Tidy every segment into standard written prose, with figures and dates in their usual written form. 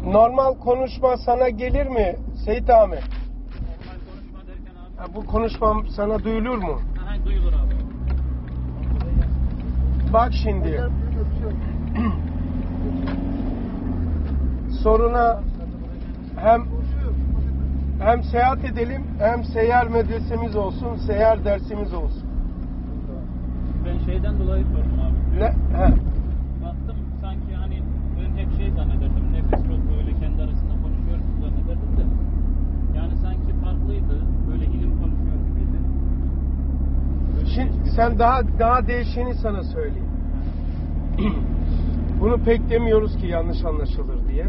Normal konuşma sana gelir mi Seyit Ahmet? Normal konuşma derken abi? Bu konuşmam sana duyulur mu? Aha, duyulur abi. Bak şimdi. Soruna hem seyahat edelim, hem seyyar medresemiz olsun, seyyar dersimiz olsun. Ben şeyden dolayı sordum abi. Ne? Baktım sanki hani ben hep şey zannederdim. Nefes çok böyle kendi arasında konuşuyoruz zannederdim de. Yani sanki farklıydı. Böyle ilim konuşuyor gibiydi. Şimdi sen daha değişeni sana söyleyeyim. Bunu pek demiyoruz ki yanlış anlaşılır diye.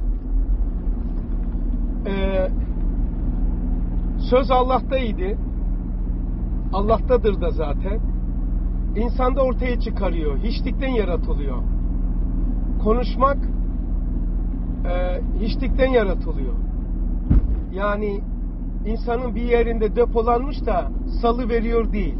Söz Allah'taydı. Allah'tadır da zaten. İnsanda ortaya çıkarıyor. Hiçlikten yaratılıyor. Konuşmak hiçlikten yaratılıyor. Yani insanın bir yerinde depolanmış da salı veriyor değil.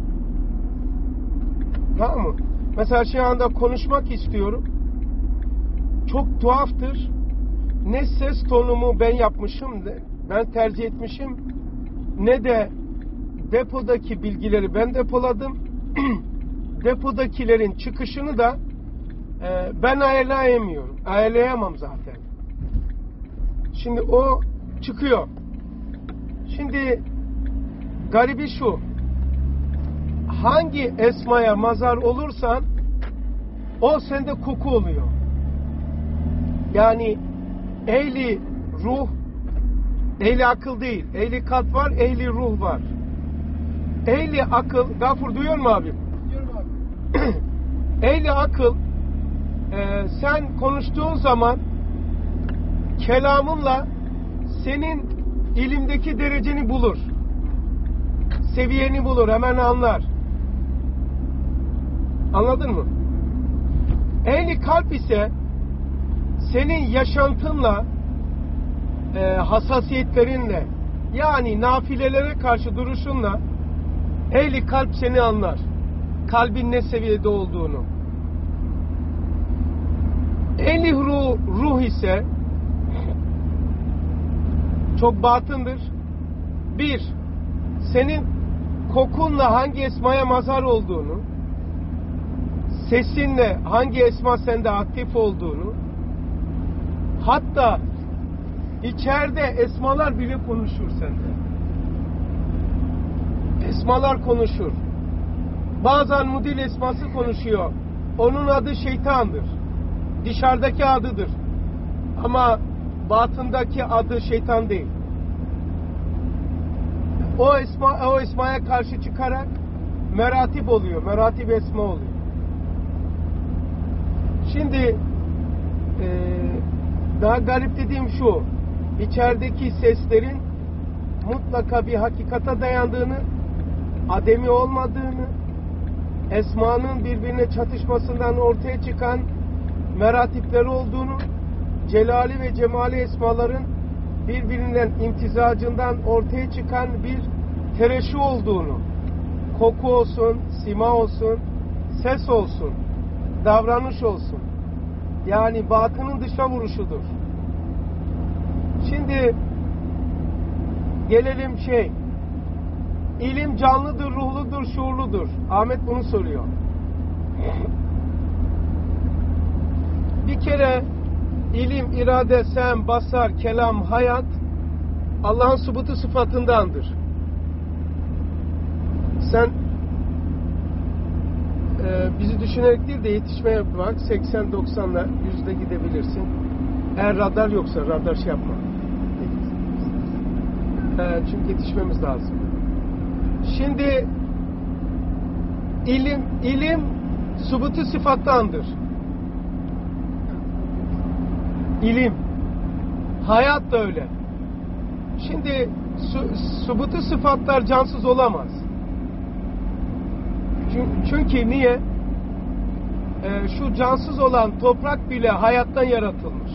Tamam mı? Mesela şu anda konuşmak istiyorum. Çok tuhaftır. Ne ses tonumu ben yapmışım, ben tercih etmişim, ne de depodaki bilgileri ben depoladım. Depodakilerin çıkışını da ben ayarlayamıyorum. Ayarlayamam zaten. Şimdi o çıkıyor. Şimdi garibi şu. Hangi esmaya mazhar olursan o sende koku oluyor. Yani ehli ruh, ehli akıl değil. Ehli kalp var, ehli ruh var. Ehli akıl, Gafur duyuyor mu abim? Duyuyorum abi. Ehli akıl, sen konuştuğun zaman kelamınla senin ilimdeki dereceni bulur. Seviyeni bulur, hemen anlar. Anladın mı? Ehli kalp ise senin yaşantınla, hassasiyetlerinle, yani nafilelere karşı duruşunla ehli kalp seni anlar. Kalbin ne seviyede olduğunu. Ehli ruh ise çok batındır. Bir, senin kokunla hangi esmaya mazhar olduğunu, sesinle hangi esma sende aktif olduğunu, hatta içeride esmalar bile konuşur sende. Esmalar konuşur. Bazen mudil esması konuşuyor. Onun adı şeytandır. Dışarıdaki adıdır. Ama batındaki adı şeytan değil. O esmaya karşı çıkarak meratip oluyor. Meratip esma oluyor. Şimdi daha garip dediğim şu. İçerideki seslerin mutlaka bir hakikata dayandığını, ademi olmadığını, esmanın birbirine çatışmasından ortaya çıkan meratipleri olduğunu, celali ve cemali esmaların birbirinden imtizacından ortaya çıkan bir tereşü olduğunu, koku olsun, sima olsun, ses olsun, davranış olsun. Yani batının dışa vuruşudur. Şimdi gelelim ilim canlıdır, ruhludur, şuurludur. Ahmet bunu soruyor. Bir kere ilim, irade, sem, basar, kelam, hayat Allah'ın subutu sıfatındandır. Sen bizi düşünerek değil de yetişmeye bak, 80-90'la 100'de gidebilirsin. Eğer radar yoksa radar yapma. Çünkü yetişmemiz lazım. Şimdi ilim subutu sıfattandır. İlim. Hayat da öyle. Şimdi subutu sıfatlar cansız olamaz. Çünkü niye? Şu cansız olan toprak bile hayattan yaratılmış.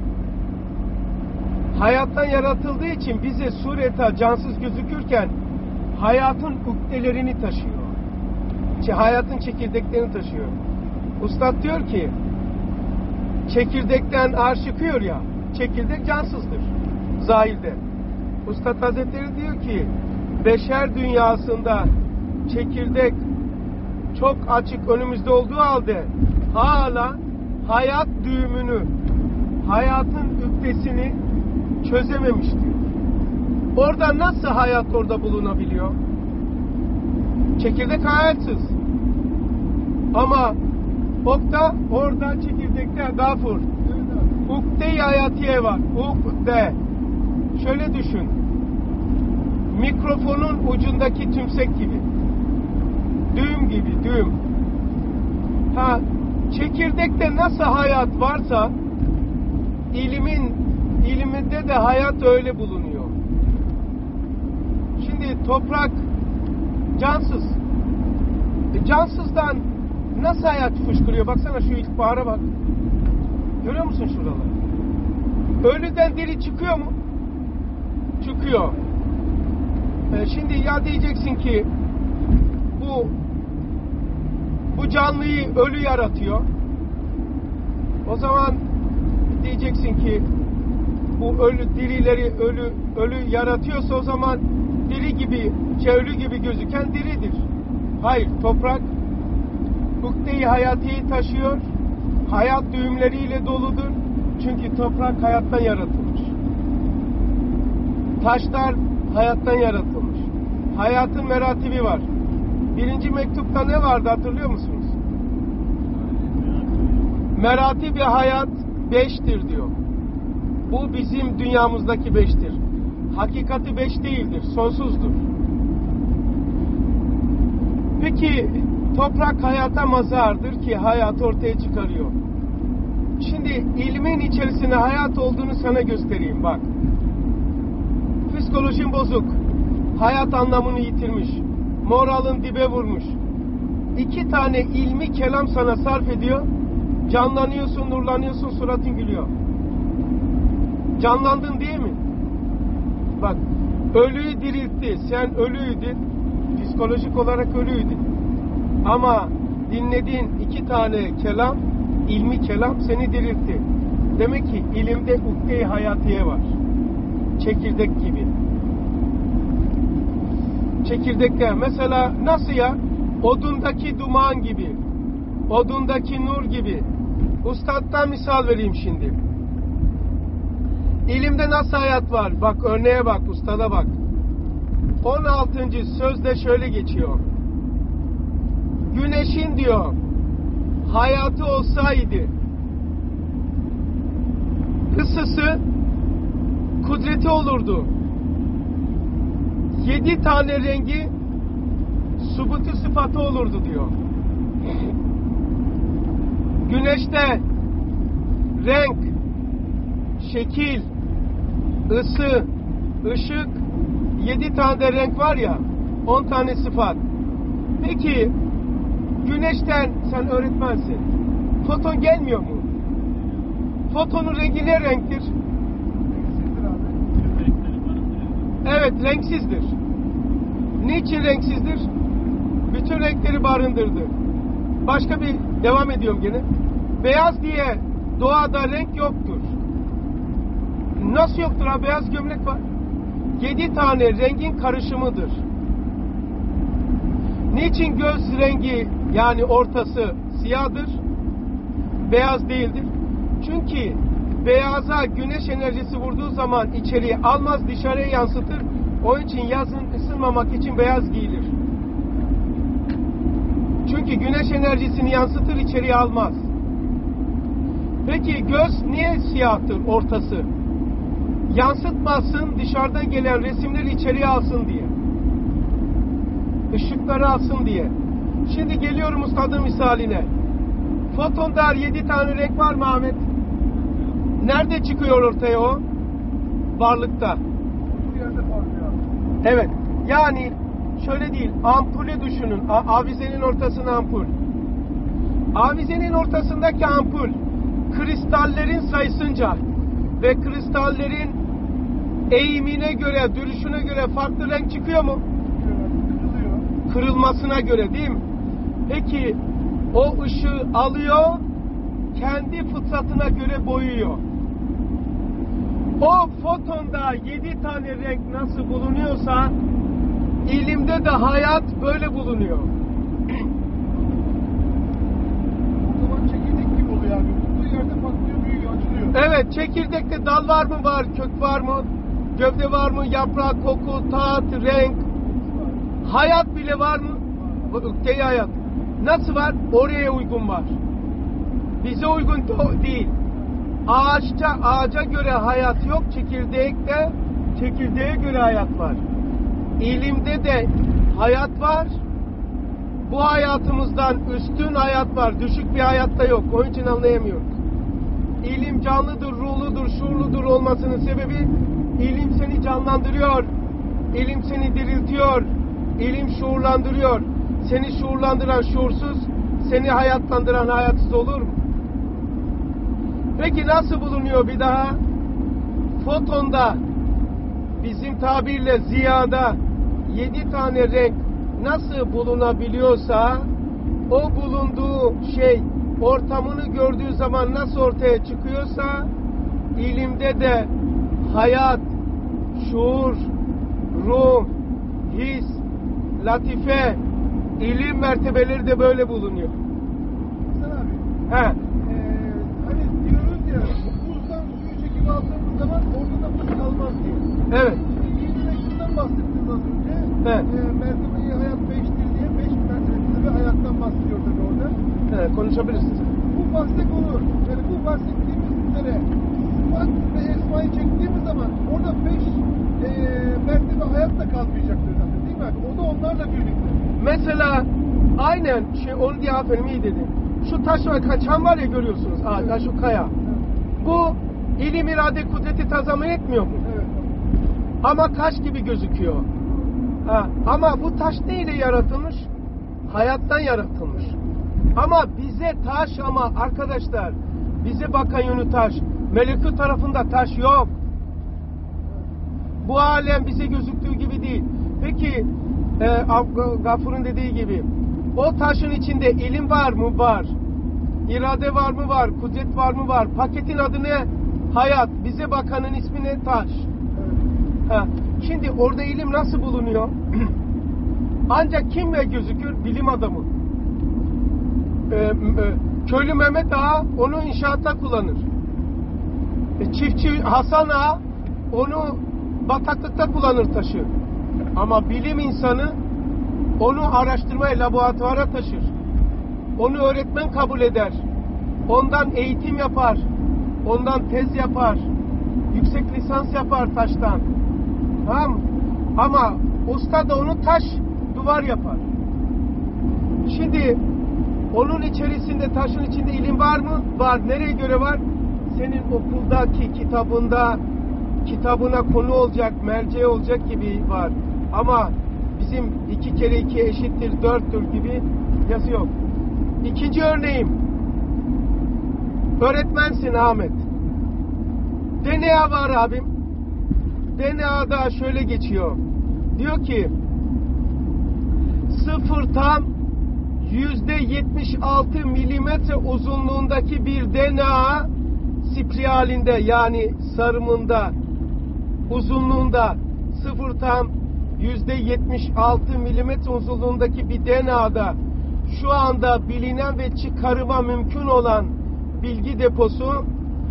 Hayattan yaratıldığı için bize sureta cansız gözükürken hayatın ukdelerini taşıyor. Hayatın çekirdeklerini taşıyor. Ustad diyor ki çekirdekten ağaç çıkıyor ya, çekirdek cansızdır. Zahilde. Üstad Hazretleri diyor ki beşer dünyasında çekirdek çok açık önümüzde olduğu halde hala hayat düğümünü, hayatın üktesini çözememiş diyor. Orada nasıl hayat orada bulunabiliyor? Çekirdek hayatsız. Ama orada çekirdekte gafur. Ukde-i hayatiye var. Ukde. Şöyle düşün. Mikrofonun ucundaki tümsek gibi. Düğüm gibi, düğüm. Çekirdekte nasıl hayat varsa iliminde de hayat öyle bulunuyor. Şimdi toprak cansız. Cansızdan nasıl hayat fışkırıyor? Baksana şu ilkbahara bak. Görüyor musun şuraları? Ölüden diri çıkıyor mu? Çıkıyor. Şimdi ya diyeceksin ki bu canlıyı ölü yaratıyor. O zaman diyeceksin ki bu dirileri ölü yaratıyorsa o zaman diri gibi, ölü gibi gözüken diridir. Hayır, toprak ukde-i hayatiyi taşıyor. Hayat düğümleriyle doludur. Çünkü toprak hayattan yaratılmış. Taşlar hayattan yaratılmış. Hayatın meratibi var. 1. mektupta ne vardı hatırlıyor musunuz? Meratibi hayat 5'tir diyor. Bu bizim dünyamızdaki 5'tir. Hakikati 5 değildir, sonsuzdur. Peki toprak hayata mazhardır ki hayat ortaya çıkarıyor. Şimdi ilmin içerisinde hayat olduğunu sana göstereyim bak. Psikolojin bozuk. Hayat anlamını yitirmiş. Moralın dibe vurmuş. 2 tane ilmi kelam sana sarf ediyor. Canlanıyorsun, nurlanıyorsun, suratın gülüyor. Canlandın değil mi? Bak, ölüyü diriltti. Sen ölüydün. Psikolojik olarak ölüydün. Ama dinlediğin 2 tane kelam, ilmi kelam seni diriltti. Demek ki ilimde ukde-i hayatiye var. Çekirdek gibi. Çekirdekte mesela nasıl ya? Odundaki duman gibi. Odundaki nur gibi. Ustad'dan misal vereyim şimdi. İlimde nasıl hayat var? Bak örneğe bak, ustada bak. 16. sözde şöyle geçiyor. Güneşin diyor hayatı olsaydı ısısı kudreti olurdu. 7 tane rengi subutu sıfatı olurdu diyor. Güneşte renk, şekil, ısı, ışık 7 tane de renk var ya 10 tane sıfat. Peki güneşten sen öğretmensin. Foton gelmiyor mu? Fotonun rengi ne renktir? Evet, renksizdir. Niçin renksizdir? Bütün renkleri barındırdı. Başka bir devam ediyorum gene. Beyaz diye doğada renk yoktur. Nasıl yoktur ha? Beyaz gömlek var. 7 tane rengin karışımıdır. Niçin göz rengi yani ortası siyahdır? Beyaz değildir. Çünkü beyaza güneş enerjisi vurduğu zaman içeriye almaz, dışarıya yansıtır. Onun için yazın ısınmamak için beyaz giyilir. Çünkü güneş enerjisini yansıtır, içeriye almaz. Peki göz niye siyahtır ortası? Yansıtmasın, dışarıdan gelen resimleri içeriye alsın diye. Işıkları alsın diye. Şimdi geliyorum ustadın misaline. Fotonda 7 tane renk var mı Ahmet? Nerede çıkıyor ortaya o? Varlıkta. Evet. Yani şöyle değil. Ampulü düşünün. Avizenin ortasına ampul. Avizenin ortasındaki ampul kristallerin sayısınca ve kristallerin eğimine göre, duruşuna göre farklı renk çıkıyor mu? Kırılmasına göre değil mi? Peki o ışığı alıyor, kendi fıtratına göre boyuyor. O fotonda 7 tane renk nasıl bulunuyorsa ilimde de hayat böyle bulunuyor. O zaman çekirdek gibi oluyor abi. Bulduğu yerde patlıyor, büyüyor, açılıyor. Evet, çekirdekte dal var mı var, kök var mı, gövde var mı, yaprak, koku, tat, renk, hayat bile var mı? Bu ülkeye hayat. Nasıl var? Oraya uygun var. Bize uygun değil. Ağaca göre hayat yok, çekirdeğe göre hayat var. İlimde de hayat var. Bu hayatımızdan üstün hayat var. Düşük bir hayatta yok. Onun için anlayamıyoruz. İlim canlıdır, ruhludur, şuurludur olmasının sebebi ilim seni canlandırıyor. İlim seni diriltiyor. İlim şuurlandırıyor. Seni şuurlandıran şuursuz, seni hayatlandıran hayatsız olur mu? Peki nasıl bulunuyor bir daha? Fotonda, bizim tabirle ziyada 7 tane renk nasıl bulunabiliyorsa, o bulunduğu şey ortamını gördüğü zaman nasıl ortaya çıkıyorsa, ilimde de hayat, şuur, ruh, his, latife, ilim mertebeleri de böyle bulunuyor. Hasan abi. He. Hani diyoruz ya, buzdan suyu çekip aldığımız zaman orada da buz kalmaz diye. Evet. İlgili şundan bahsettiniz az önce. Evet. Mertebeyi hayat 5'tir diye 5 mertebeli bir hayattan bahsediyor tabii orada. Evet, konuşabilirsiniz. Bu bahsek olur. Yani bu bahsettiğimiz üzere sıfat ve esmayı çektiğimiz zaman orada 5 mertebe hayat da kalmayacaktır zaten, değil mi abi? O da onlarla birlikte. Mesela aynen onu diye aferin iyi dedin. Şu taş var, kaçan var ya görüyorsunuz. Evet. Şu kaya. Evet. Bu ilim, irade, kudreti tazammül etmiyor mu? Evet. Ama taş gibi gözüküyor. Ama bu taş neyle yaratılmış? Hayattan yaratılmış. Ama bize taş, ama arkadaşlar bize bakan yönü taş. Melekut tarafında taş yok. Bu alem bize gözüktüğü gibi değil. Peki Gafur'un dediği gibi o taşın içinde ilim var mı? Var. İrade var mı? Var. Kudret var mı? Var. Paketin adı ne? Hayat. Bize bakanın ismi ne? Taş. Evet. Şimdi orada ilim nasıl bulunuyor? Ancak kimle gözükür? Bilim adamı. Köylü Mehmet Ağa onu inşaatta kullanır. Çiftçi Hasan Ağa onu bataklıkta kullanır, taşı. Ama bilim insanı onu araştırmaya, laboratuvara taşır. Onu öğretmen kabul eder. Ondan eğitim yapar. Ondan tez yapar. Yüksek lisans yapar taştan. Tamam mı? Ama usta da onu taş, duvar yapar. Şimdi onun içerisinde, taşın içinde ilim var mı? Var. Nereye göre var? Senin okuldaki kitabına konu olacak, merceği olacak gibi var. Ama bizim 2 kere 2 eşittir 4'tür gibi yazı yok. İkinci örneğim. Öğretmensin Ahmet. DNA var abim. DNA'da şöyle geçiyor. Diyor ki 0,76 milimetre uzunluğundaki bir DNA spiralinde, yani sarımında, uzunluğunda 0,76 milimetre uzunluğundaki bir DNA'da şu anda bilinen ve çıkarıma mümkün olan bilgi deposu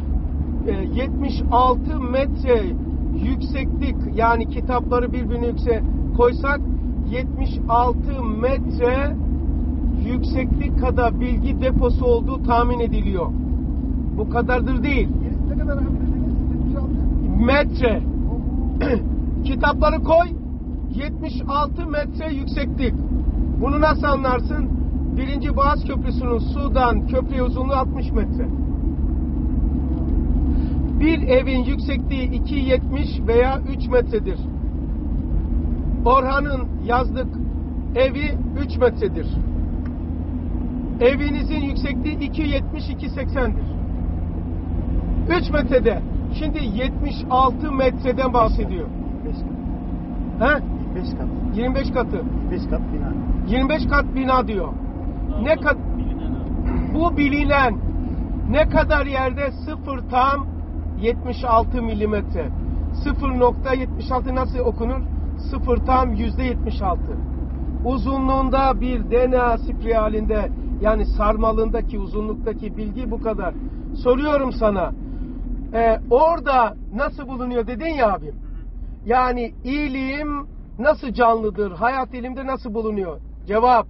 76 metre yükseklik, yani kitapları birbirine koysak 76 metre yükseklik kadar bilgi deposu olduğu tahmin ediliyor. Bu kadardır değil. Ne kadar abi dediniz? 76? Metre. Kitapları koy, 76 metre yükseklik. Bunu nasıl anlarsın? 1. Boğaz Köprüsü'nün Sudan köprü uzunluğu 60 metre. Bir evin yüksekliği 2,70 veya 3 metredir. Orhan'ın yazlık evi 3 metredir. Evinizin yüksekliği 2,70-2,80'dir. 3 metrede. Şimdi 76 metreden bahsediyor. 25 kat. 25 katı. 25 kat bina. 25 kat bina diyor. Ne Bilinen abi. bu bilinen ne kadar yerde? 0 tam %76 milimetre. 0.76 nasıl okunur? 0 tam %76. Uzunluğunda bir DNA spiralinde, yani sarmalındaki uzunluktaki bilgi bu kadar. Soruyorum sana, orada nasıl bulunuyor dedin ya abim. Yani ilim nasıl canlıdır? Hayat ilimde nasıl bulunuyor? Cevap: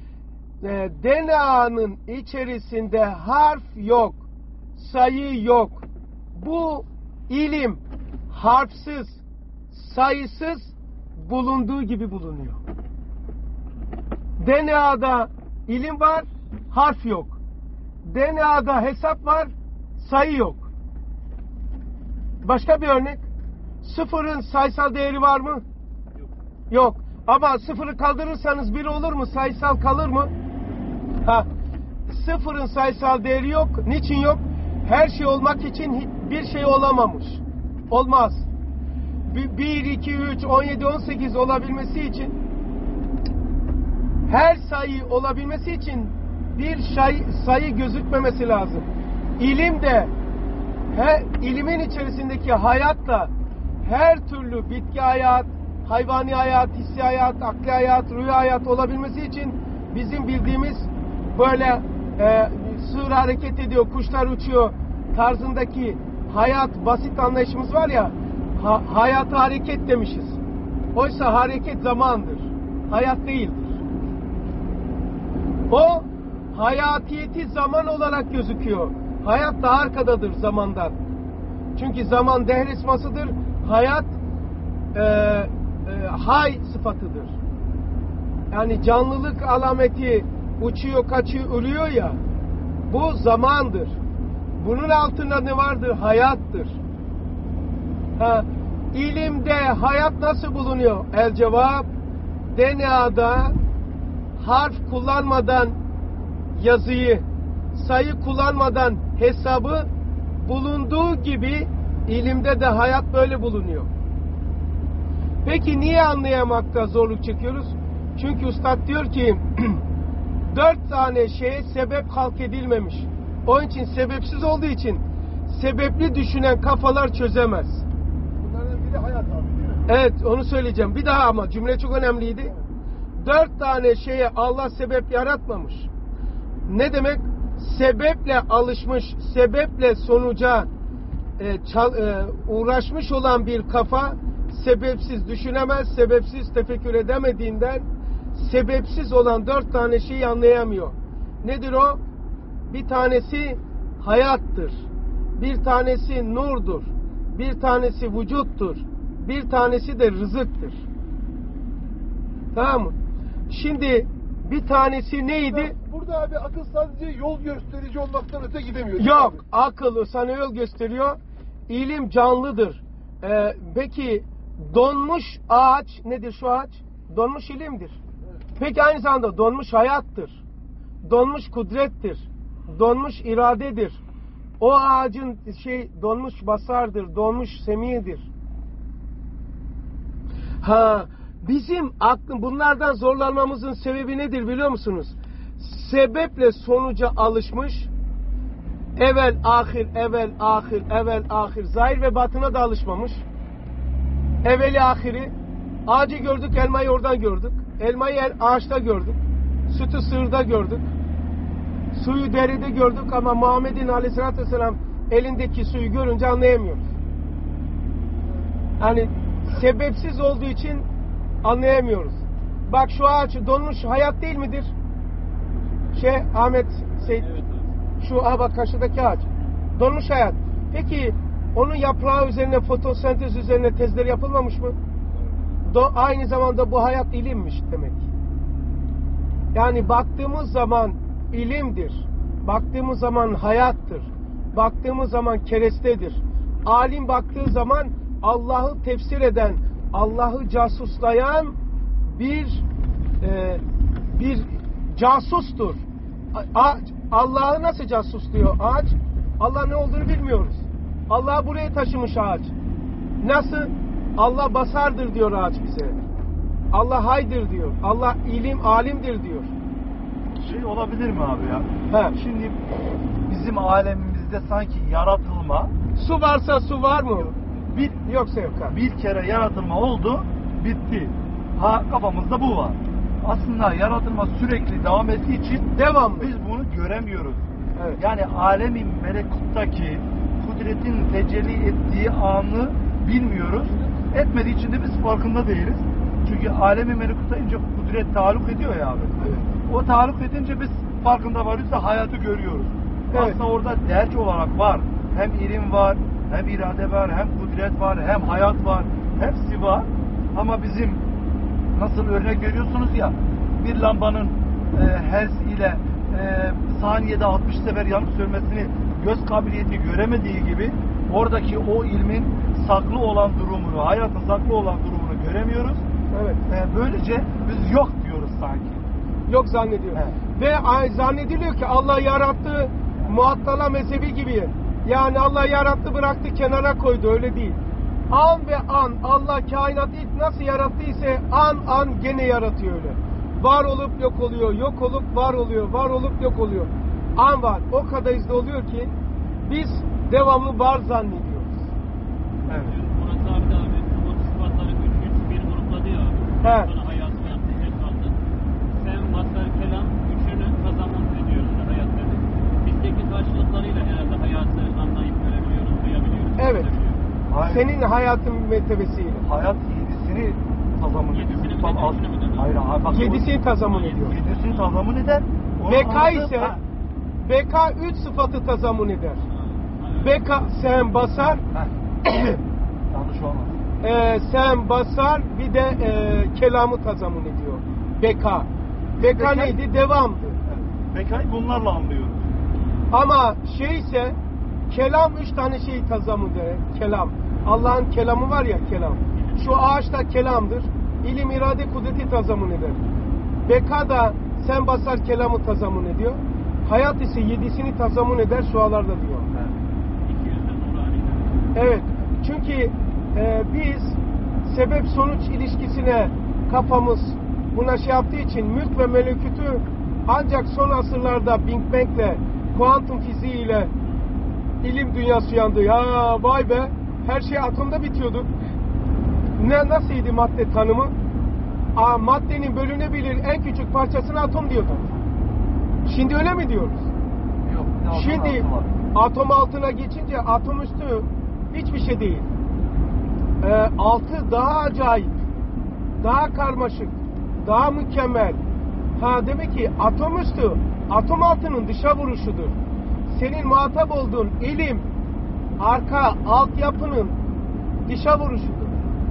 DNA'nın içerisinde harf yok, sayı yok. Bu ilim harfsiz, sayısız bulunduğu gibi bulunuyor. DNA'da ilim var, harf yok. DNA'da hesap var, sayı yok. Başka bir örnek. Sıfırın sayısal değeri var mı? Yok. Ama sıfırı kaldırırsanız bir olur mu? Sayısal kalır mı? Sıfırın sayısal değeri yok. Niçin yok? Her şey olmak için bir şey olamamış. Olmaz. 1, 2, 3, 17, 18 olabilmesi için, her sayı olabilmesi için bir sayı gözükmemesi lazım. İlim de ilimin içerisindeki hayatla her türlü bitki hayat, hayvani hayat, hissi hayat, akli hayat, rüya hayat olabilmesi için bizim bildiğimiz böyle sığır hareket ediyor, kuşlar uçuyor tarzındaki hayat, basit anlayışımız var ya, hayata hareket demişiz. Oysa hareket zamandır, hayat değildir. O hayatiyeti zaman olarak gözüküyor. Hayat da arkadadır zamandan. Çünkü zaman dehresmasıdır. Hayat hay sıfatıdır. Yani canlılık alameti, uçuyor, kaçıyor, ölüyor ya. Bu zamandır. Bunun altında ne vardır? Hayattır. İlimde hayat nasıl bulunuyor? El cevap: DNA'da harf kullanmadan yazıyı, sayı kullanmadan hesabı bulunduğu gibi ilimde de hayat böyle bulunuyor. Peki niye anlayamakta zorluk çekiyoruz? Çünkü Üstad diyor ki 4 tane şeye sebep halk edilmemiş. Onun için, sebepsiz olduğu için sebepli düşünen kafalar çözemez. Bunlardan biri hayat abi, değil mi? Evet, onu söyleyeceğim. Bir daha, ama cümle çok önemliydi. 4 tane şeye Allah sebep yaratmamış. Ne demek? Sebeple alışmış, sebeple sonuca uğraşmış olan bir kafa sebepsiz düşünemez, sebepsiz tefekkür edemediğinden sebepsiz olan 4 tane şeyi anlayamıyor. Nedir o? Bir tanesi hayattır. Bir tanesi nurdur. Bir tanesi vücuttur. Bir tanesi de rızıktır. Tamam mı? Şimdi bir tanesi neydi? Burada abi akıl sadece yol gösterici olmaktan öte gidemiyor. Yok. Abi. Akıl sana yol gösteriyor. İlim canlıdır. Peki donmuş ağaç nedir şu ağaç? Donmuş ilimdir. Evet. Peki aynı zamanda donmuş hayattır. Donmuş kudrettir. Donmuş iradedir. O ağacın donmuş basardır. Donmuş semiyedir. Bizim bunlardan zorlanmamızın sebebi nedir biliyor musunuz? Sebeple sonuca alışmış, evvel ahir, zahir ve batına da alışmamış. Evveli ahiri, ağacı gördük, elmayı oradan gördük. Elmayı ağaçta gördük. Sütü sığırda gördük. Suyu derede gördük ama Muhammed'in aleyhissalatü vesselam elindeki suyu görünce anlayamıyoruz. Yani sebepsiz olduğu için anlayamıyoruz. Bak şu ağaç donmuş hayat değil midir? Ahmet Seyit, Evet. şu bak karşıdaki ağaç donmuş hayat. Peki onun yaprağı üzerine, fotosentez üzerine tezleri yapılmamış mı? Aynı zamanda bu hayat ilimmiş demek. Yani baktığımız zaman ilimdir. Baktığımız zaman hayattır. Baktığımız zaman kerestedir. Alim baktığı zaman Allah'ı tefsir eden, Allah'ı casuslayan bir casustur. Allah'ı nasıl casusluyor ağaç? Allah ne olduğunu bilmiyoruz. Allah'ı buraya taşımış ağaç. Nasıl? Allah basardır diyor ağaç bize. Allah haydır diyor. Allah alimdir diyor. Olabilir mi abi ya? He. Şimdi bizim alemimizde bizde sanki yaratılma, Su varsa su var mı? bir Yoksa yok ha. bir kere yaratılma oldu, bitti. Kafamızda bu var. Aslında yaratılma sürekli devam ettiği için Devamlı. biz bunu göremiyoruz. Evet. Yani alemin melekuttaki kudretin tecelli ettiği anı bilmiyoruz. Etmediği için de biz farkında değiliz. Çünkü alemi melekutta ince kudret taalluk ediyor ya abi. Evet. O taalluk edince biz farkında varız da hayatı görüyoruz. Evet. Aslında orada derç olarak var. Hem ilim var, hem irade var, hem kudret var, hem hayat var. Hepsi var. Ama bizim nasıl örnek veriyorsunuz ya, bir lambanın hertz ile saniyede 60 sefer yanıp sönmesini göz kabiliyeti göremediği gibi oradaki o ilmin saklı olan durumunu, hayatın saklı olan durumunu göremiyoruz. Evet. Böylece biz yok diyoruz sanki. Yok zannediyor. Evet. Ve zannediliyor ki Allah yarattı, Muattala mezhebi gibi. Yani Allah yarattı, bıraktı, kenara koydu. Öyle değil. An ve an Allah kainatı ilk nasıl yarattıysa an gene yaratıyor öyle. Var olup yok oluyor, yok olup var oluyor, var olup yok oluyor. An var. O kadar hızlı oluyor ki biz devamlı var zannediyoruz. Evet. Murat abi de abi o sıfatları 3-3-1 grupladı ya abi. He. Sonra hayatı yaptı, kaldı. Sen, basar, kelam üçünü tazammum ediyorsun hayat dedi. Bizdeki karşılıklarıyla herhalde hayatı anlayıp görebiliyoruz, duyabiliyoruz. Evet. hissedebiliyoruz. Hayır. Senin hayatın mertebesiyle. Hayat yedisini tazammun ediyor. Yedisini mi Bak, dedi, üçünü mü dedi? Hayır, hayır. Bak, Yedisini tazammun ediyor. Yedisini tazammun eder. Onu Beka anladım. ise Ha. beka 3 sıfatı tazammun eder. Evet. Beka, sen, basar, Heh. Yanlış olmaz. sen, basar, bir de kelamı tazammun ediyor. Beka. Beka neydi? Devamdı. Evet. Bekayı bunlarla anlıyoruz. Ama ise kelam 3 tane şeyi tazammun eder. Kelam. Allah'ın kelamı var ya, kelam. Şu ağaç da kelamdır. İlim, irade, kudreti tazammun eder. Beka da sen, basar, kelamı tazammun ediyor. Hayat ise 7'sini tazammun eder şualarda diyor. Evet. 200'de Nurani'de. Evet. Çünkü biz sebep sonuç ilişkisine kafamız buna şey yaptığı için mülk ve melekütü ancak son asırlarda Big Bang'le, kuantum fiziğiyle ilim dünyası yandı. Ya vay be, her şey atomda bitiyordu. Nasılydı madde tanımı? Maddenin bölünebilir en küçük parçasına atom diyorduk. Şimdi öyle mi diyoruz? Yok. ne Şimdi altı var. atom altına geçince atom üstü hiçbir şey değil. Altı daha acayip, daha karmaşık, daha mükemmel. Demek ki atom üstü, atom altının dışa vuruşudur. Senin muhatap olduğun ilim, arka altyapının dışa vuruşudur.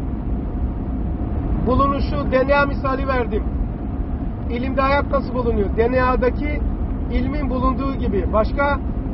Bulunuşu, DNA misali verdim. İlimde hayat nasıl bulunuyor? DNA'daki ilmin bulunduğu gibi. Başka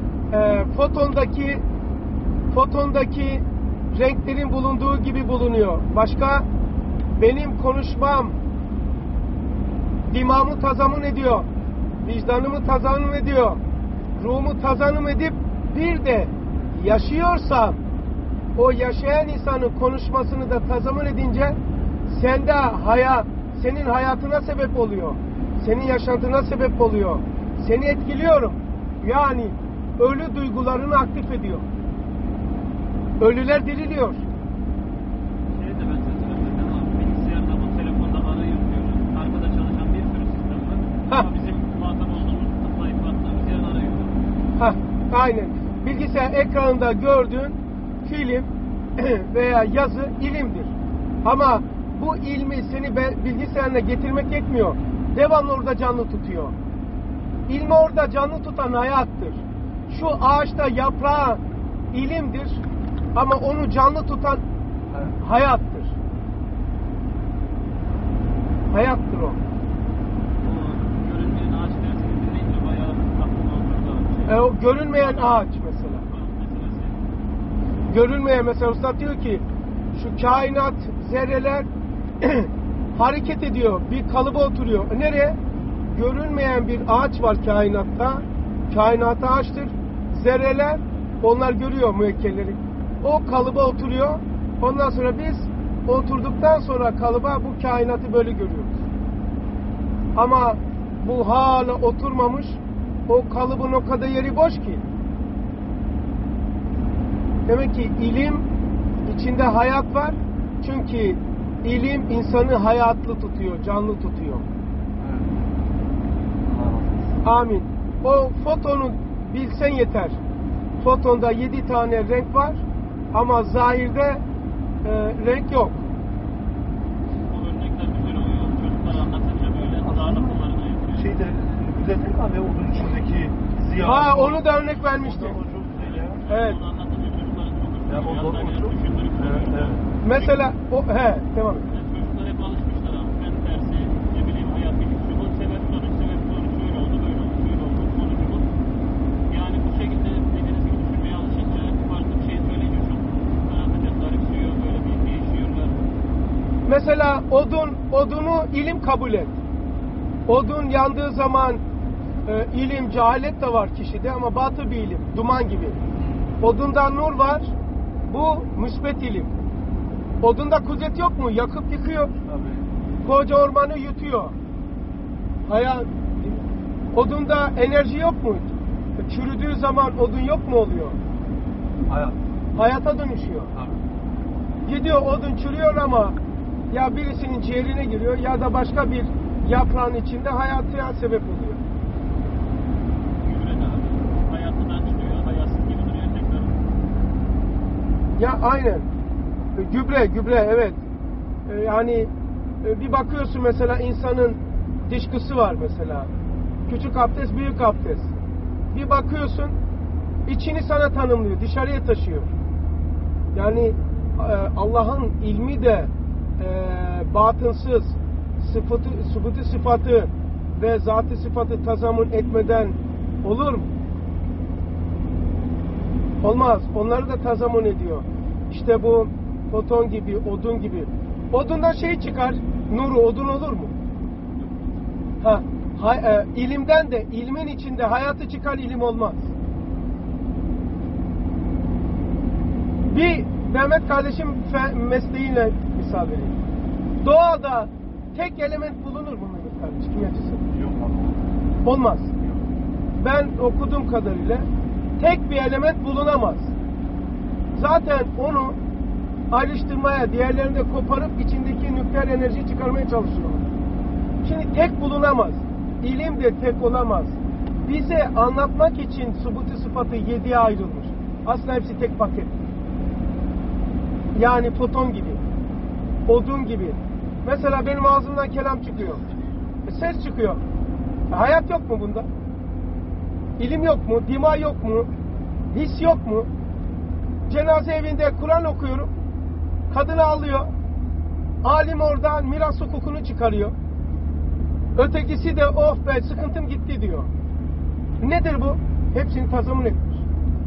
fotondaki renklerin bulunduğu gibi bulunuyor. Başka benim konuşmam dimağımı tazammun ediyor. Vicdanımı tazammun ediyor. Ruhumu tazammun edip bir de yaşıyorsam o yaşayan insanın konuşmasını da tazammun edince sende senin hayatına sebep oluyor. Senin yaşantına sebep oluyor. Seni etkiliyorum. Yani ölü duygularını aktif ediyor. Ölüler diriliyor. Ben size söyleyeyim abi. Bilgisayarda bu telefonda arayüz diyoruz. Arkada çalışan bir sürü sistem var. Ama bizim muhatap olduğumuz tıklayıp baktığımız yer arayüz. Aynen. Bilgisayar ekranında gördüğün film veya yazı ilimdir. Ama bu ilmi seni bilgisayarına getirmek yetmiyor. Devamlı orada canlı tutuyor. İlmi orada canlı tutan hayattır. Şu ağaçta yaprağı ilimdir. Ama onu canlı tutan hayattır. Hayattır o. O görünmeyen ağaç dersini dinleyince bayağı aklıma oturdu. O görünmeyen ağaç mesela. Meselesi. Görünmeyen mesela usta diyor ki şu kainat, zerreler hareket ediyor. Bir kalıba oturuyor. Nereye? Görünmeyen bir ağaç var kainatta. Kainat ağaçtır. Zerreler onlar görüyor müekkelleri. O kalıba oturuyor. Ondan sonra biz oturduktan sonra kalıba bu kainatı böyle görüyoruz. Ama bu hala oturmamış. O kalıbın o kadar yeri boş ki. Demek ki ilim içinde hayat var. Çünkü ilim insanı hayatlı tutuyor, canlı tutuyor. Evet. Allah razı olsun. Amin. O fotonu bilsen yeter. Fotonda 7 tane renk var ama zahirde renk yok. Bu örnekler güzel oluyor. Çocuklara anlatınca böyle dağınık kullarına yapıyor. Şeyde güzel değil mi abi onun içindeki ziya? Ha, onu da örnek vermiştim. O çok güzel ya. Evet. Onu anlatınca çocuklara çok hoşuna Ya gidiyor. o Hatta biraz çok düşündürüp evet, soruyor. evet. Mesela tamam. Yani çocuklar hep alışmışlar abi. Ben dersi, ne bileyim hayat bilgisi, bu sebep sonuç şöyle oldu, böyle oldu, şöyle oldu, sonucu bu. Yani bu şekilde dediğiniz gibi düşünmeye alışınca farklı bir şey söyleyince çok anlatınca garipsiyor, böyle bir değişiyorlar. Mesela odunu ilim kabul et. Odun yandığı zaman ilim, cehalet de var kişide ama batı bir ilim, duman gibi. Odunda nur var, bu müsbet ilim. Odunda kudret yok mu? Yakıp yıkıyor. Tabii. Koca ormanı yutuyor. Odunda enerji yok mu? Çürüdüğü zaman odun yok mu oluyor? Hayat. Hayata dönüşüyor. Tabii. Gidiyor odun çürüyor ama ya birisinin ciğerine giriyor ya da başka bir yaprağın içinde hayata sebep oluyor. Gübre de abi. Hayatından çıkıyor, hayatsız gibi duruyor tekrar. Ya aynen. Gübre evet. Yani bir bakıyorsun mesela insanın dışkısı var mesela. Küçük abdest, büyük abdest. Bir bakıyorsun içini sana tanımlıyor, dışarıya taşıyor. Yani Allah'ın ilmi de batınsız sıfatı ve zatı sıfatı tazamun etmeden olur mu? Olmaz. Onları da tazamun ediyor. İşte bu foton gibi, odun gibi. Odundan şey çıkar, nuru, odun olur mu? İlimden de, ilmin içinde hayatı çıkar, ilim olmaz. Bir Mehmet kardeşim mesleğiyle misal vereyim. Doğada tek element bulunur mu Mehmet kardeşim? Kimyacısı. Yok abi. Olmaz. Ben okuduğum kadarıyla tek bir element bulunamaz. Zaten onu ayrıştırmaya, diğerlerini de koparıp içindeki nükleer enerjiyi çıkarmaya çalışıyorlar. Şimdi tek bulunamaz. İlim de tek olamaz. Bize anlatmak için subutu sıfatı 7'ye ayrılmış. Aslında hepsi tek paket. Yani foton gibi, odun gibi. Mesela benim ağzımdan kelam çıkıyor. Ses çıkıyor. Hayat yok mu bunda? İlim yok mu? Dima yok mu? His yok mu? Cenaze evinde Kur'an okuyorum. Kadını alıyor. Alim oradan miras hukukunu çıkarıyor. Ötekisi de of be sıkıntım gitti diyor. Nedir bu? Hepsini tazamun etmiş.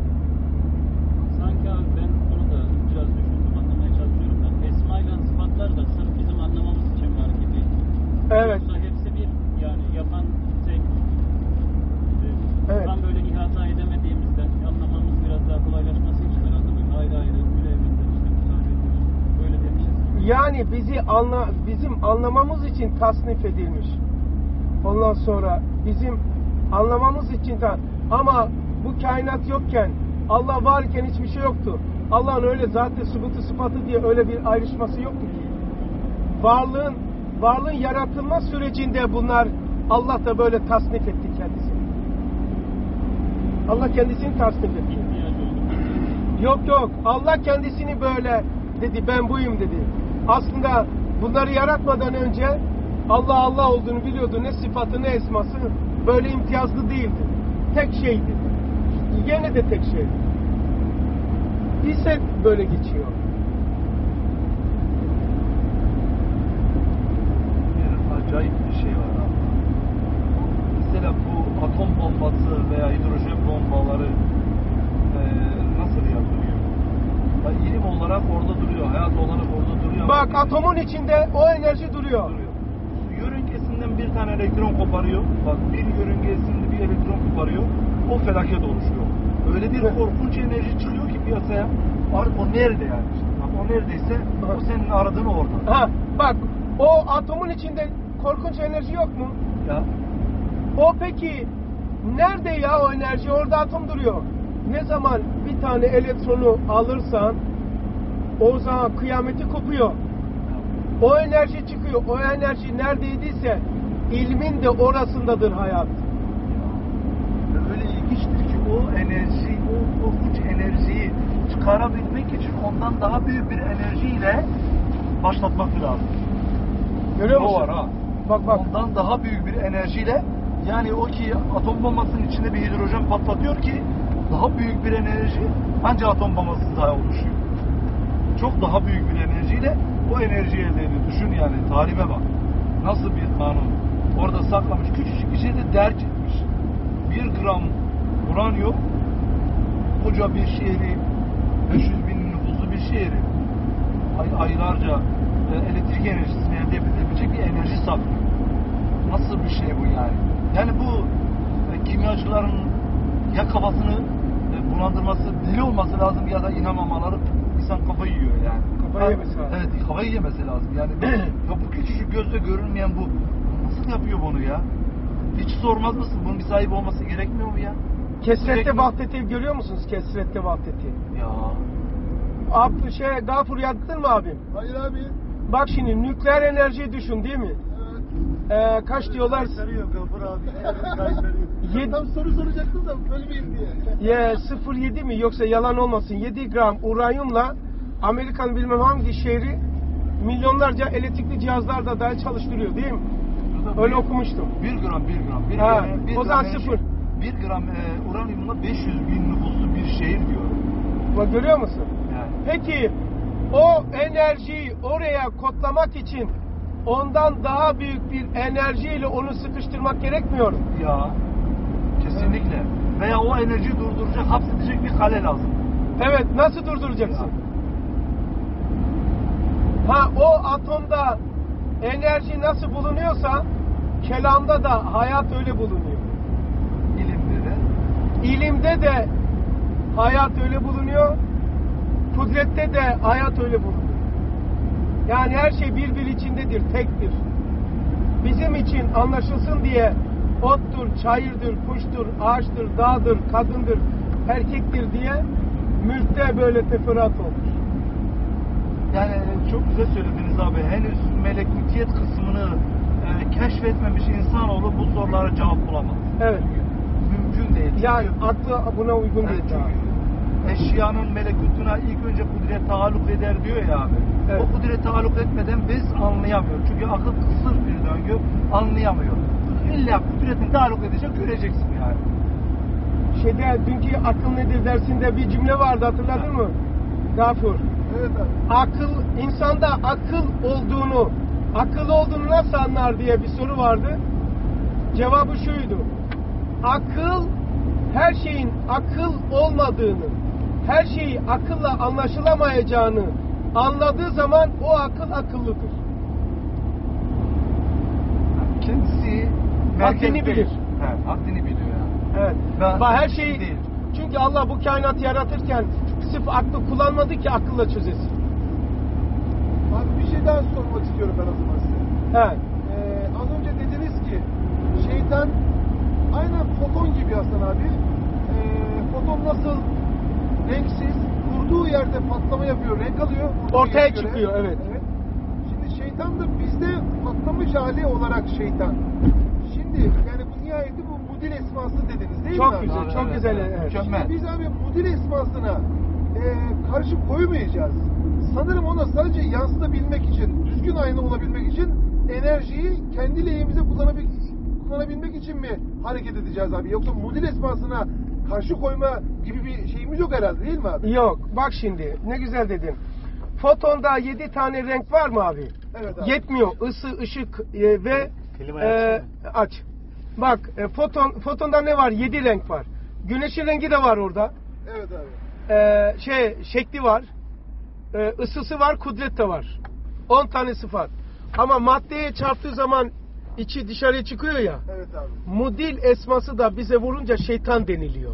Sanki abi ben bunu da biraz düşündüm, anlamaya çalışıyorum da. Esma ile sıfatlar da sırf bizim anlamamız için var gibi. Evet. Yoksa hepsi bir, yani yapan tek. Evet. Tam böyle ihata edemediğimizden anlamamız biraz daha kolaylaşması için herhalde böyle ayrı ayrı görevliler işte müsaade ediyoruz. Böyle demişiz. Yani bizim anlamamız için tasnif edilmiş. Ondan sonra bizim anlamamız için ama bu kainat yokken Allah varken hiçbir şey yoktu. Allah'ın öyle zaten subutu sıfatı diye öyle bir ayrışması yoktu ki. Varlığın yaratılma sürecinde bunlar Allah da böyle tasnif etti kendisini. Allah kendisini tasnif etti. İhtiyaç oldu. Yok. Allah kendisini böyle dedi, ben buyum dedi. Aslında bunları yaratmadan önce Allah olduğunu biliyordu. Ne sıfatı ne esması böyle imtiyazlı değildi. Tek şeydi. Gene de tek şeydi. Ise böyle geçiyor. Bir acayip bir şey var abi. Mesela bu atom bombası veya hidrojen bombaları nasıl yapılıyor? Ya ilim olarak orada duruyor, hayat olarak orada duruyor. Bak atomun içinde o enerji duruyor. Yörüngesinden bir tane elektron koparıyor. Bak bir yörüngesinde bir elektron koparıyor. O felaket oluşuyor. Öyle bir korkunç enerji çıkıyor ki piyasaya. O nerede yani işte? Bak o neredeyse o senin aradığın orada. Bak o atomun içinde korkunç enerji yok mu? Ya O peki nerede ya o enerji? Orada atom duruyor. Ne zaman bir tane elektronu alırsan o zaman kıyameti kopuyor. O enerji çıkıyor. O enerji neredeydiyse ilmin de orasındadır hayat. Ve öyle ilginçtir ki o enerji, o korkunç enerjiyi çıkarabilmek için ondan daha büyük bir enerjiyle başlatmak lazım. Görüyor musun? O var ha. Bak bak. Ondan daha büyük bir enerjiyle, yani o ki atom bombasının içinde bir hidrojen patlatıyor ki daha büyük bir enerji ancak atom bombası daha oluşuyor. Çok daha büyük bir enerjiyle o enerjiyi elde ediyor. Düşün yani, tarife bak. Nasıl bir kanun. Orada saklamış. Küçücük bir şeyde derc etmiş. 1 gram uranyum koca bir şehri, 500 bin nüfuslu bir şehri aylarca elektrik enerjisini elde edebilecek bir enerji saklıyor. Nasıl bir şey bu yani? Yani bu kimyacıların ya kafasını bulandırması, deli olması lazım ya da inanmamaları, insan kafayı yiyor yani. Kafayı yemesi lazım. Evet, kafayı yemesi lazım. Yani ya bu küçücük gözle görünmeyen bu nasıl yapıyor bunu ya? Hiç sormaz mısın? Bunun bir sahibi olması gerekmiyor mu ya? Kesrette Sürekli- vahdeti görüyor musunuz? Kesrette vahdeti. Ya. Gafur yattın mı abim? Hayır abi. Bak şimdi nükleer enerjiyi düşün değil mi? Evet. Kaç diyorlar? Kayseriyor Gafur abi. Yedi- Tam soru soracaktım da bölmeyeyim diye. Ya 0,7 mi yoksa yalan olmasın 7 gram uranyumla Amerikan bilmem hangi şehri milyonlarca elektrikli cihazlarda dahi çalıştırıyor değil mi? Öyle okumuştum. 1 gram. Ha, Bir o zaman gram enerji- sıfır. 1 gram uranyumla 500 bin nüfuslu bir şehir diyor. Bak görüyor musun? Yani. Peki o enerjiyi oraya kodlamak için ondan daha büyük bir enerjiyle onu sıkıştırmak gerekmiyor. Ya. Kesinlikle. Veya o enerjiyi durduracak, hapsedecek bir kale lazım. Evet, nasıl durduracaksın? Ha, o atomda enerji nasıl bulunuyorsa kelamda da hayat öyle bulunuyor. İlimde de. İlimde de hayat öyle bulunuyor. Kudrette de hayat öyle bulunuyor. Yani her şey birbiri içindedir, tektir. Bizim için anlaşılsın diye ottur, çayırdır, kuştur, ağaçtır, dağdır, kadındır, erkektir diye mülkte böyle teferruat olmuş. Yani çok güzel söylediniz abi. Henüz melekutiyet kısmını keşfetmemiş insanoğlu bu sorulara cevap bulamaz. Evet. Mümkün değil. Yani aklı buna uygun Evet, değil. çünkü eşyanın melekutuna ilk önce kudret taalluk eder diyor ya abi. Evet. O kudret taalluk etmeden biz anlayamıyoruz. Çünkü akıl kısır bir döngü, anlayamıyor. İlla kudretin taalluk edecek, göreceksin yani. Dünkü akıl nedir dersinde bir cümle vardı, hatırladın mı? Gafur. Evet abi. Akıl, insanda akıl olduğunu nasıl anlar diye bir soru vardı. Cevabı şuydu. Akıl, her şeyin akıl olmadığını, her şeyi akılla anlaşılamayacağını anladığı zaman o akıl akıllıdır. Kendisi Haddini merkezde. bilir. Evet, haddini biliyor yani. Evet. Ben- Bak her şeyi, değil. çünkü Allah bu kainatı yaratırken sırf aklı kullanmadı ki akılla çözesin. Abi bir şey daha sormak istiyorum ben o zaman size. Evet. Az önce dediniz ki şeytan aynen foton gibi Hasan abi. Foton nasıl renksiz durduğu yerde patlama yapıyor, renk alıyor. vurduğu Ortaya yere göre. çıkıyor, evet. Şimdi şeytan da bizde patlamış hali olarak şeytan. Şimdi yani bu nihayeti bu mudil esması dediniz değil Çok mi abi? güzel, Evet, çok evet, güzel. evet. Evet. Mükemmel. Şimdi biz abi mudil esmasına karşı koymayacağız. Sanırım ona sadece yansıtabilmek için, düzgün ayna olabilmek için enerjiyi kendi lehimize kullanabilmek için mi hareket edeceğiz abi? Yoksa mudil esmasına karşı koyma gibi bir şeyimiz yok herhalde değil mi abi? Yok. Bak şimdi ne güzel dedin. Fotonda 7 tane renk var mı abi? Evet abi. Yetmiyor. Isı, ışık ve Klimayı açsana. aç. Bak fotonda ne var? 7 renk var. Güneşin rengi de var orada. Evet abi. Şekli var. Isısı var, kudret de var. 10 tane sıfat. Ama maddeye çarptığı zaman içi dışarıya çıkıyor ya. Evet abi. Mudil esması da bize vurunca şeytan deniliyor.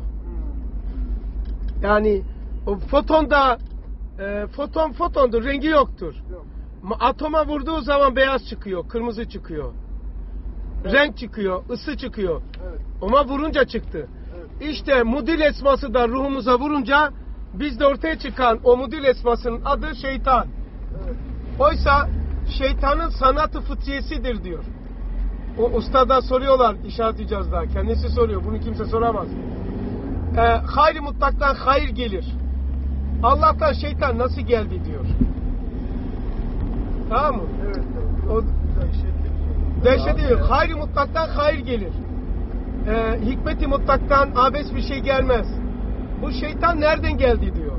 Yani o fotonda fotondur, rengi yoktur. Yok. Atoma vurduğu zaman beyaz çıkıyor, kırmızı çıkıyor. Evet. Renk çıkıyor, ısı çıkıyor. Evet. Ama vurunca çıktı. Evet. İşte mudil esması da ruhumuza vurunca bizde ortaya çıkan o mudil esmasının adı şeytan. Evet. Oysa şeytanın sanatı fıtriyesidir diyor. O ustada soruyorlar işaret icazda. Kendisi soruyor. Bunu kimse soramaz. Hayır mutlaktan hayır gelir. Allah'tan şeytan nasıl geldi diyor. Tamam mı? Evet. O dehşet diyor. Hayır mutlaktan hayır gelir. Hikmeti mutlaktan abes bir şey gelmez. Bu şeytan nereden geldi diyor.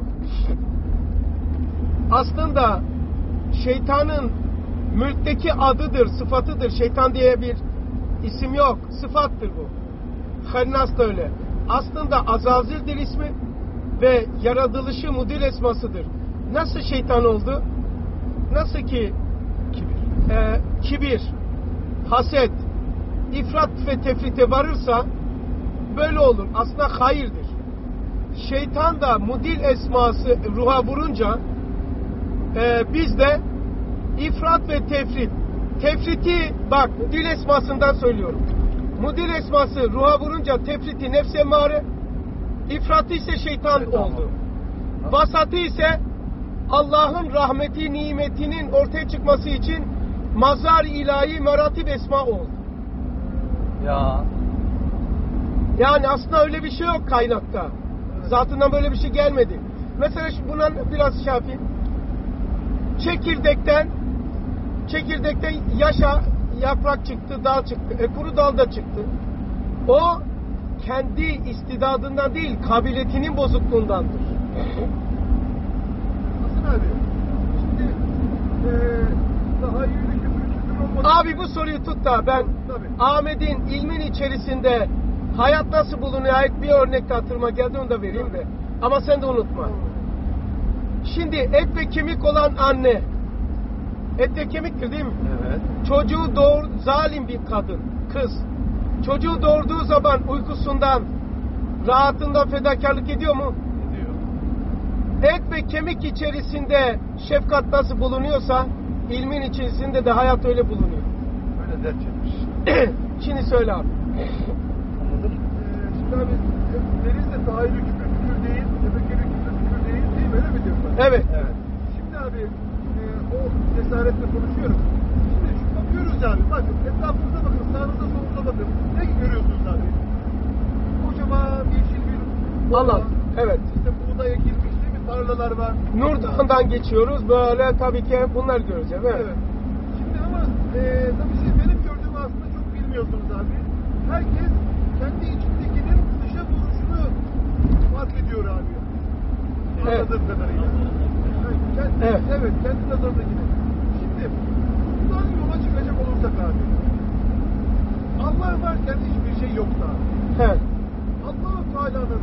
Aslında şeytanın mülkteki adıdır, sıfatıdır. Şeytan diye bir isim yok. Sıfattır bu. Hennas da öyle. Aslında Azazil'dir ismi ve yaratılışı mudil esmasıdır. Nasıl şeytan oldu? Nasıl ki kibir, haset, ifrat ve tefrite varırsa böyle olur. Aslında hayırdır. Şeytan da mudil esması ruha vurunca bizde ifrat ve tefrit. Tefriti bak mudil esmasından söylüyorum. Mudil esması ruha vurunca tefriti nefse emmare, ifratı ise şeytan oldu. Vasatı ise Allah'ın rahmeti, nimetinin ortaya çıkması için mazhar ilahi meratib esma oldu. Ya. Yani aslında öyle bir şey yok kaynakta. Zatından böyle bir şey gelmedi. Mesela buna biraz şey yapayım. Çekirdekten yaşa yaprak çıktı, dal çıktı. Kuru dal da çıktı. O kendi istidadından değil, kabiliyetinin bozukluğundandır. Hasan abi, şimdi daha yürü küfür olmadı. Abi bu soruyu tut da ben Tabii. Ahmet'in ilmin içerisinde hayat nasıl bulunuyor ait bir örnek hatırıma geldi, onu da vereyim de. Ama sen de unutma. Şimdi et ve kemik olan anne, et ve kemiktir değil mi? Evet. Çocuğu zalim bir kadın, kız. Çocuğu doğurduğu zaman uykusundan, rahatından fedakarlık ediyor mu? Ediyor. Et ve kemik içerisinde şefkat nasıl bulunuyorsa, ilmin içerisinde de hayat öyle bulunuyor. Öyle dert çekmiş. Şimdi söyle abi. Anladın mı? Şimdi abi deriz de tahayyülü küfür değil, tefekkürü küfür değil mi? Öyle mi diyorsun? Evet. Evet. Şimdi abi o cesaretle konuşuyorum. Şimdi şu bakıyoruz abi, bakın etrafınıza bakın, sağınıza solunuza bakın. Ne görüyorsunuz abi? Kocaman yeşil bir Allah. Evet. İşte buğday ekilmiş değil mi? Tarlalar var. Nur Dağı'ndan geçiyoruz. Böyle tabii ki bunlar göreceğiz. Evet. Evet. Şimdi ama tabii siz benim gördüğümü aslında çok bilmiyorsunuz abi. Herkes kendi içindekinin dışa vuruşunu fark ediyor abi. Evet. Anladığım kadarıyla. Evet. Evet, kendi nazarındakini. Şimdi buradan yola çıkacak olursak abi. Allah varken hiçbir şey yoktu abi. Evet. Allah-u Teala'nın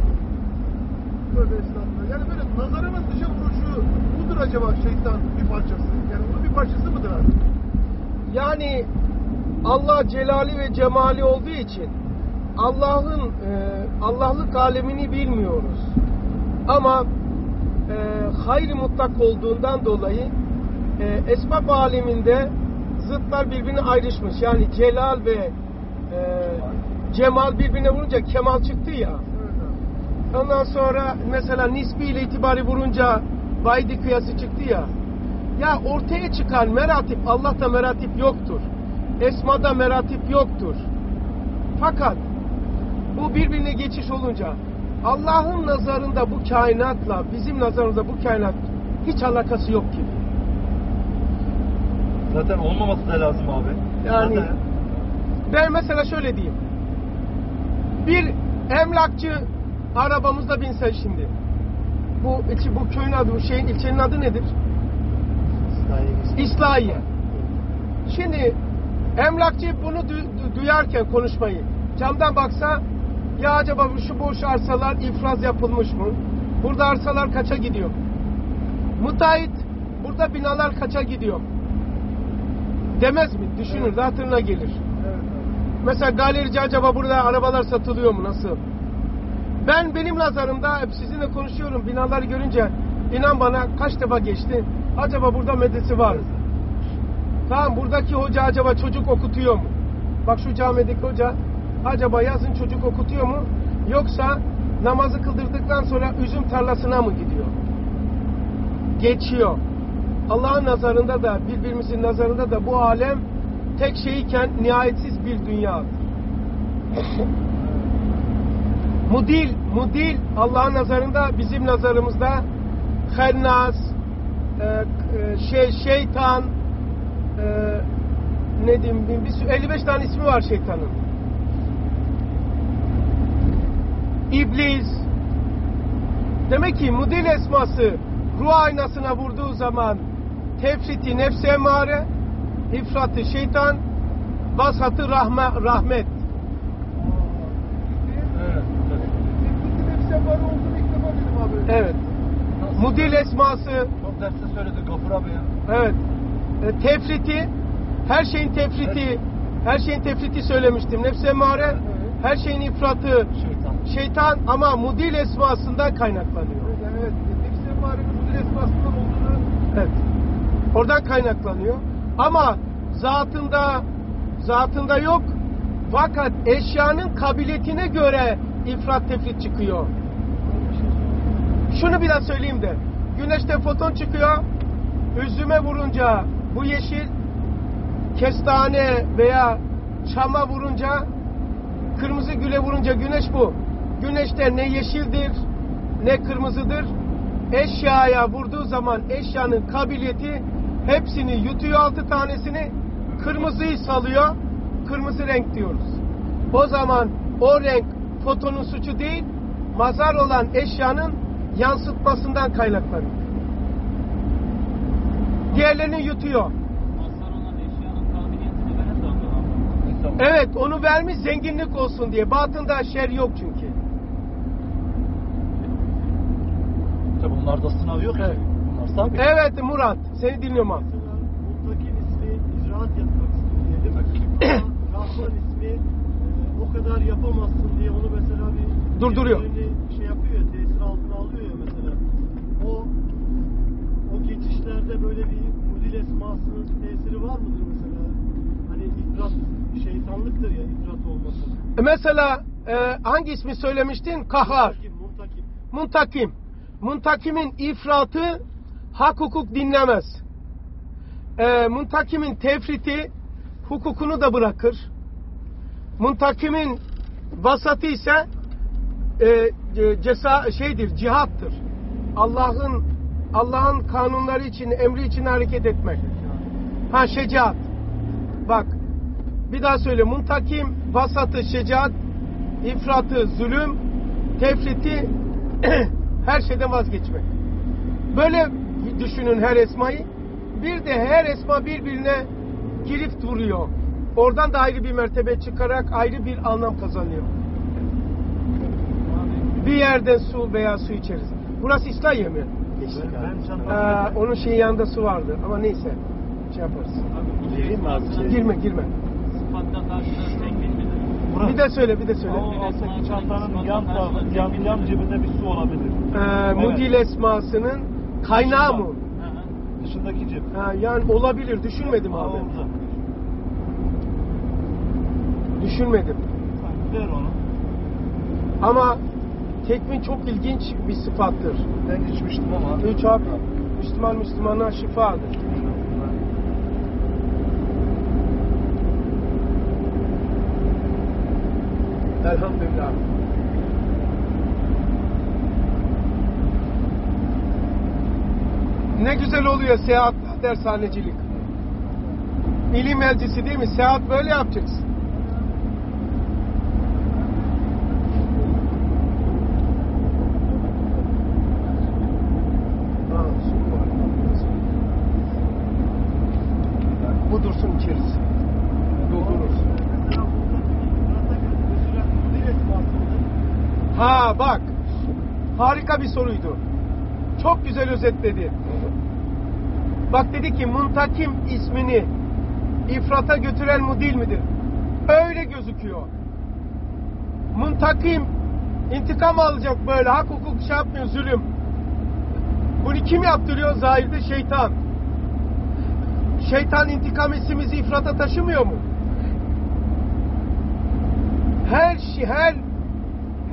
tövbe estağfurullah. Yani böyle nazarının dışa vuruşu budur acaba şeytan bir parçası. Yani bunun bir parçası mıdır abi? Yani Allah celali ve cemali olduğu için Allah'ın Allah'lık alemini bilmiyoruz. Ama hayır mutlak olduğundan dolayı esbab aleminde zıtlar birbirine ayrışmış. Yani celal ve cemal birbirine vurunca kemal çıktı ya. Evet abi. Ondan sonra mesela nisbi ile itibari vurunca baydi kıyası çıktı ya. Ya ortaya çıkan meratip, Allah'ta meratip yoktur. Esma'da meratip yoktur. Fakat bu birbirine geçiş olunca Allah'ın nazarında bu kainatla bizim nazarımızda bu kainat hiç alakası yok gibi. Zaten olmaması da lazım abi. Yani Zaten. ben mesela şöyle diyeyim. Bir emlakçı arabamızda binse şimdi. Bu köyün adı, bu şeyin ilçenin adı nedir? İslahiye. Şimdi emlakçı bunu duyarken konuşmayı camdan baksa, ya acaba şu boş arsalar ifraz yapılmış mı? Burada arsalar kaça gidiyor? Müteahhit burada binalar kaça gidiyor? Demez mi? Düşünür, Evet. hatırına gelir. Evet abi. Mesela galerici acaba burada arabalar satılıyor mu? Nasıl? Benim nazarımda hep sizinle konuşuyorum. Binaları görünce inan bana kaç defa geçti. Acaba burada medrese var mı? Tamam, buradaki hoca acaba çocuk okutuyor mu? Bak şu camideki hoca acaba yazın çocuk okutuyor mu? Yoksa namazı kıldırdıktan sonra üzüm tarlasına mı gidiyor? Geçiyor. Allah'ın nazarında da, birbirimizin nazarında da bu alem tek şeyiken nihayetsiz bir dünyadır. Mudil Allah'ın nazarında, bizim nazarımızda hennas, şeytan, ne diyeyim, 55 tane ismi var şeytanın. İblis. Demek ki mudil esması ruh aynasına vurduğu zaman tefriti nefs-i emare, ifratı şeytan, vasatı rahmet. Evet. Mudil esması. Çok derste söyledi Gafur abi ya. Evet. Tefriti, her şeyin tefriti söylemiştim. Nefs-i emare, her şeyin ifratı şeytan ama mudil esmasından kaynaklanıyor. Evet. Nefs-i emarenin mudil esmasından olduğunu. Evet. Oradan kaynaklanıyor. Ama zatında yok. Fakat eşyanın kabiliyetine göre ifrat tefrit çıkıyor. Şunu biraz söyleyeyim de. Güneşte foton çıkıyor. Üzüme vurunca bu yeşil, kestane veya çama vurunca, kırmızı güle vurunca güneş bu. Güneşte ne yeşildir ne kırmızıdır. Eşyaya vurduğu zaman eşyanın kabiliyeti hepsini yutuyor, 6 tanesini, kırmızıyı salıyor. Kırmızı renk diyoruz. O zaman o renk fotonun suçu değil, mazhar olan eşyanın yansıtmasından kaynaklanıyor. Diğerlerini yutuyor. Mazhar olan eşyanın kabiliyetini veren de Allah. Evet, onu vermiş zenginlik olsun diye. Batında şer yok çünkü. Tabi bunlarda sınav yok. Evet. Bunlar sabit. Evet Murat, seni dinliyorum abi. Mesela Muntakim ismi icraat yapmak istiyor diyelim. Ama Rahman ismi o kadar yapamazsın diye onu mesela bir Durduruyor. Şey yapıyor ya, tesir altına alıyor ya mesela. O geçişlerde böyle bir mudil esmasının tesiri var mıdır mesela? Hani ifrat şeytanlıktır ya, ifrat olması. Mesela hangi ismi söylemiştin? Kahhar. Muntakim. Muntakim'in ifratı hak hukuk dinlemez. Muntakim'in tefriti hukukunu da bırakır. Muntakim'in vasatı ise cihattır. Allah'ın kanunları için, emri için hareket etmek. Şecaat. Bak, bir daha söyle. Muntakim vasatı şecaat, ifratı zulüm, tefriti her şeyden vazgeçmek. Böyle düşünün her esmayı. Bir de her esma birbirine girift vuruyor. Oradan da ayrı bir mertebe çıkarak ayrı bir anlam kazanıyor. Bir yerden su veya su içeriz. Burası İslahiye mi? Onun yanında su vardı. Ama neyse. Yaparız. Gireyim mi abi? Girme. Sıfatla karşılığı zengin midir? Bir de söyle. O alttaki çantanın yan cebinde bir su olabilir. Mudil esmasının kaynağı mı? Dışındaki cep. Yani olabilir. Düşünmedim abi. Düşünmedim. Ver onu. Ama tekmin çok ilginç bir sıfattır. Ben içmiştim ama. 3 abi. Müslümana şifadır. Elhamdülillah. Ne güzel oluyor seyahatler, dershanecilik. İlim elcisi değil mi? Seyahat böyle yapacaksın. Bu dursun içerisi. Doldurursun. Mesela Muntakim'i ikrata götüren mudil esmasıdır. Bak. Harika bir soruydu. Çok güzel özetledi. Bak dedi ki Muntakim ismini ifrata götüren mudil midir? Öyle gözüküyor. Muntakim intikam alacak böyle. Hak hukuk şey yapmıyor, zulüm. Bunu kim yaptırıyor? Zahirde şeytan. Şeytan intikam hissimizi ifrata taşımıyor mu?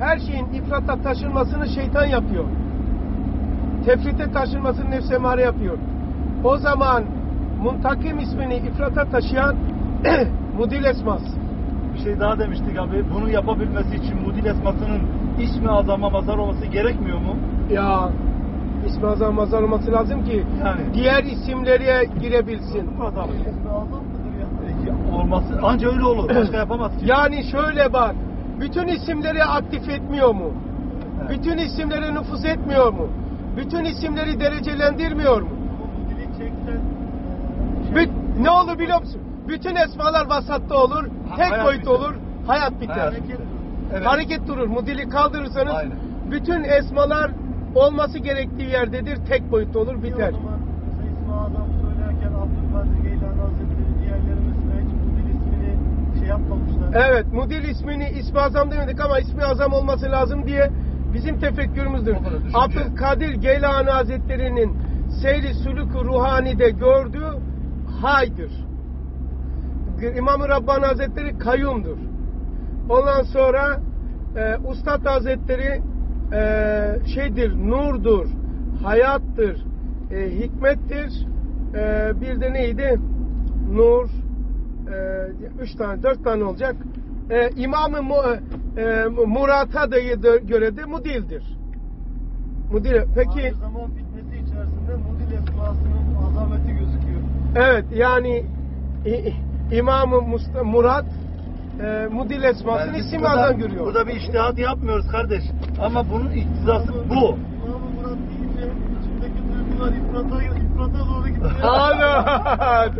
her şeyin ifrata taşınmasını şeytan yapıyor. Tefrite taşınmasını nefs emare yapıyor. O zaman Muntakim ismini ifrata taşıyan Mudil Esmas. Bir şey daha demiştik abi. Bunu yapabilmesi için Mudil Esmas'ının ismi azama mazhar olması gerekmiyor mu? Ya ismi azam mazhar olması lazım ki Yani. diğer isimlere girebilsin. Bu adam. İsmi azam mıdır ya? Olması anca öyle olur. Başka yapamaz ki. Yani şöyle bak, bütün isimleri aktif etmiyor mu? Evet. Bütün isimleri nüfuz etmiyor mu? Bütün isimleri derecelendirmiyor mu? Bu dili çeksen Ne olur biliyor musun? Bütün esmalar vasatta olur, tek hayat boyut biter. olur, hayat biter. Hayat hareket Evet. Hareket durur. Mudili kaldırırsanız Aynen. bütün esmalar olması gerektiği yerdedir, tek boyutlu olur, biter. O zaman mesela İsmi Azam söylerken Abdülkadir Geylani Hazretleri diğerleri mesela hiç bu dil ismini şey yapmamışlar. Evet, Mudil ismini ismi azam demedik ama ismi azam olması lazım diye bizim tefekkürümüzdür. O kadar düşünce. Abdülkadir Geylani Hazretleri'nin Seyri Sülûk-u Ruhani'de gördüğü haydır. İmam-ı Rabbani Hazretleri kayyumdur. Ondan sonra Ustad Hazretleri şeydir, nurdur, hayattır, hikmettir. Bir de neydi? Nur, 3 tane, 4 tane olacak. İmam-ı Murat'a da göre de Mudil'dir. Mudil. Peki, Aynı zaman fitnesi içerisinde Mudil esmasının azameti gözüküyor. evet yani İmam-ı Murat Mudil esmasını Yani biz isim azam görüyor. Burada bir içtihat yapmıyoruz kardeş. Ama bunun iktizası bu. İmam-ı Murat deyince içindeki duygular ifrata doğru gidiyor. Ana!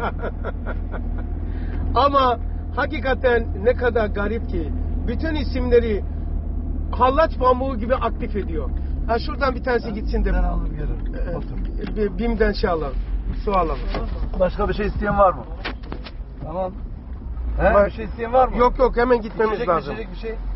Ama hakikaten ne kadar garip ki bütün isimleri hallaç pamuğu gibi aktif ediyor. Ha şuradan bir tanesi gitsin de Ben alır gelirim. Otur. BİM'den şey alalım. Su alalım. Başka bir şey isteyen var mı? Tamam. He? Bir şey isteyen var mı? Yok hemen gitmemiz İçecek, lazım. içecek bir şey.